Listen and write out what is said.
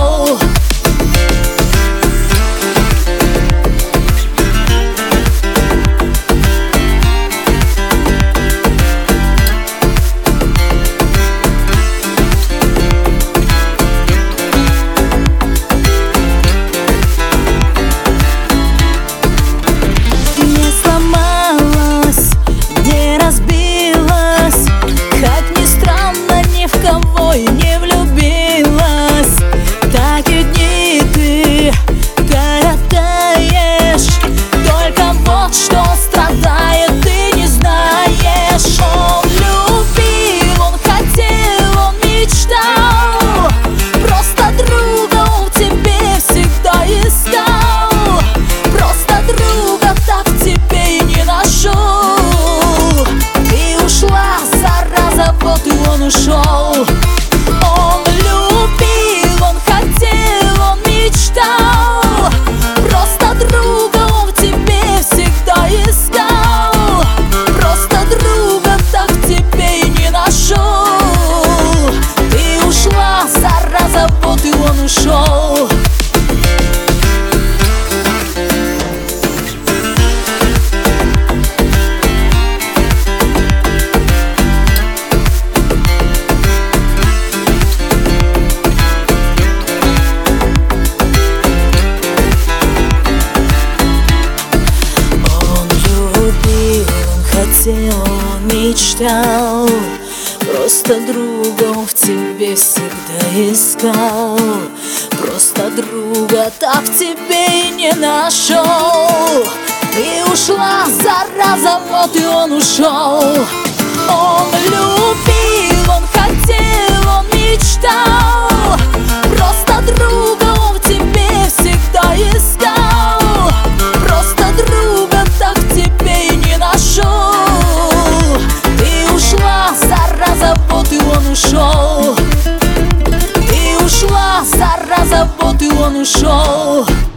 ушел. Не влюбилась, такие дни ты коротаешь. Только вот что страдает, ты не знаешь. Он любил, он хотел, он мечтал, просто друга он в тебе всегда искал. Просто друга так в тебе и не нашел. Ты ушла, зараза, вот и он ушел. Он любил, он хотел, он мечтал, просто друга он в тебе всегда искал. Просто друга так в тебе и не нашел. Ты ушла, зараза, вот и он ушел. Он мечтал, просто друга он в тебе всегда искал. Просто друга так в тебе и не нашел. Ты ушла, зараза, вот и он ушел. Он любил, он хотел, он мечтал, просто друга он в тебе всегда искал. Просто друга так в тебе и не нашел. Вот и он ушел. Ты ушла, зараза, вот и он ушел.